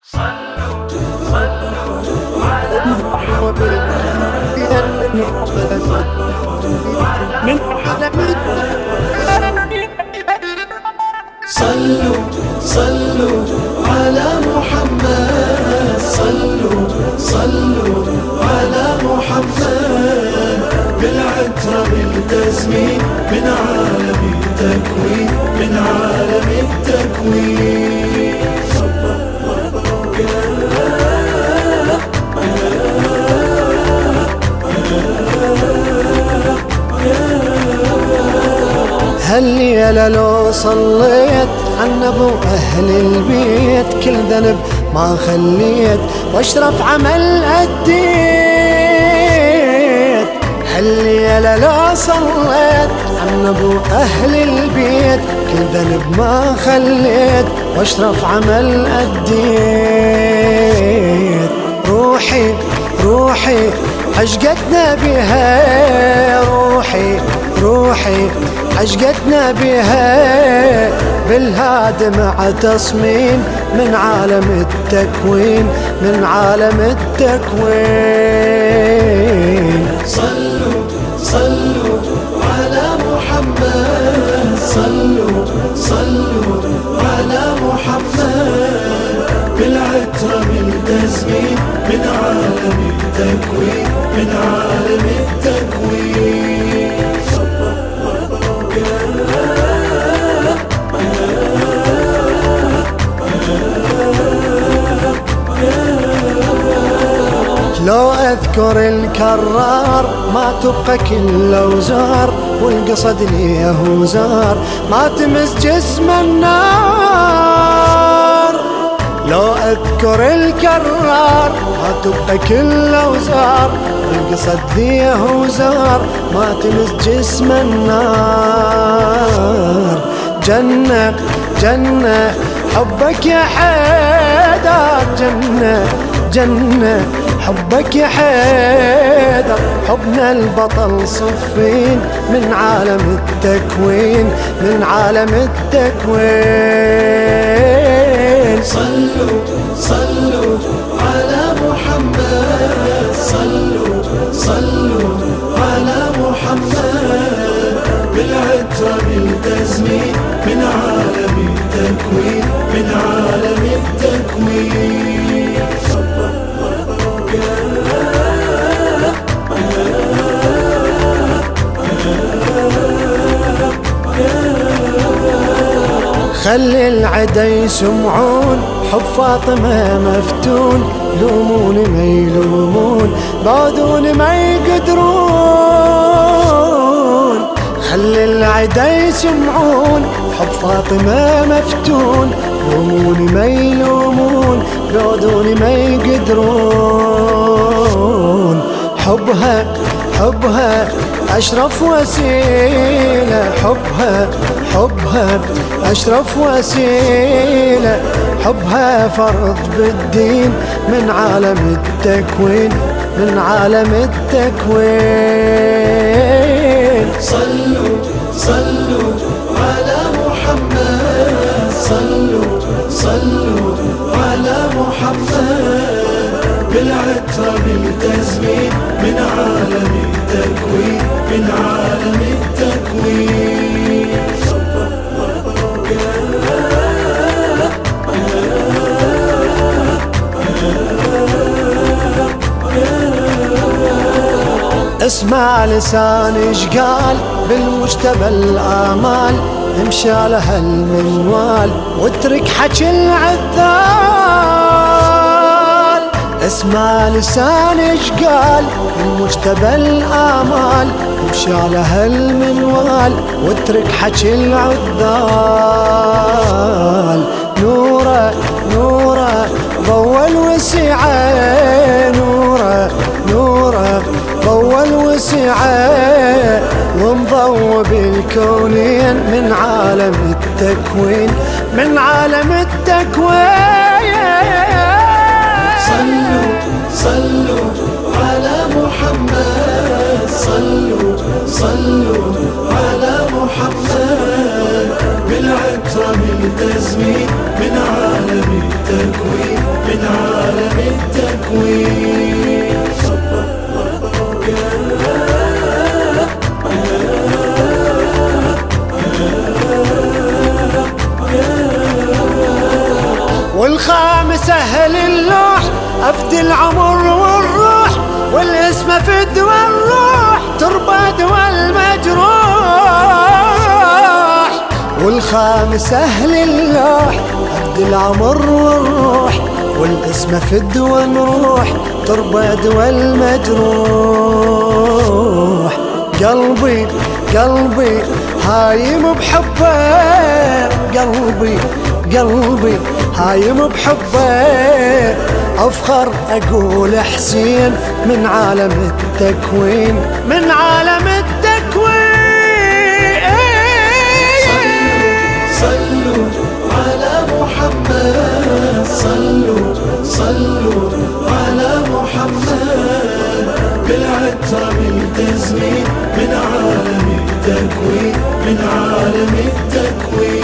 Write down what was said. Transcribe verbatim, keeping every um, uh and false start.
صلوا صلوا على محمد صلوا صلوا على محمد صلوا صلوا على محمد بالعترة بالتزمين من عالم التكوين من عالم التكوين هل يا لو صليت عن ابو اهل البيت كل ذنب ما خليت واشرف عمل اديت. هل يا لو صليت عن ابو اهل البيت كل ذنب ما خليت واشرف عمل اديت. روحي روحي عشقتنا بها روحي روحي عشقتنا بها بالهاد مع تصميم من عالم التكوين من عالم التكوين. صلوا صلوا على محمد صلوا صلوا على محمد بالعترة بالتزمين من عالم التكوين من عالم التكوين. لو أذكر الكرار ما تبقى كل أوزار والقصد ليه وزار ما تمس جسم النار. لو أذكر الكرار ما تبقى كل أوزار والقصد ليه وزار ما تمس جسم النار. جنة جنة حبك يا حيدر جنة جنة حبك يا حيدر حبنا البطل صفين من عالم التكوين من عالم التكوين. صلوا صلوا على محمد صلوا صلوا على محمد بالعترة بالتزمين من عالم التكوين من عالم التكوين. خلي العدا يسمعون حب فاطمة مفتون يلومون ما يلومون بعدون ما يقدرون. خلي العدا يسمعون حب فاطمة مفتون يلومون ما يلومون بعدون ما يقدرون. حبها حبها أشرف وسيلة حبها حبها أشرف وسيلة حبها فرض بالدين من عالم التكوين من عالم التكوين. صلوا صلوا على محمد صلوا صلوا على محمد بالعترة بالتزمين من عالم التكوين من عالم التكوين. اسمع لسان اشقال بالمجتبى الآمال امشي على هالمنوال واترك حكي العذال. اسمع لسان اشقال بالمجتبى الآمال امشي على هالمنوال واترك حكي العذال. نوره نوره ضوى الوسعة نوره نوره ضوى الوسعة ومضوى بالكونين من عالم التكوين من عالم التكوين. صلوا صلوا على محمد صلوا صلوا على محمد بالعترة بالتزمين من عالم التكوين التكوين من عالم التكوين. والخامس أهل اللوح أفدي العمر والروح، والاسم فد والروح تربد والمجروح. والخامس أهل اللوح أفدي العمر والروح، والاسم فد ونروح تربد والمجروح. قلبي قلبي هايم بحبه، قلبي قلبي هايم بحبه، أفخر أقول حسين من عالم التكوين من عالم التكوين. صلوا على محمد، صلوا صلوا على محمد، بالعتاب التزمين من عالم التكوين من عالم التكوين.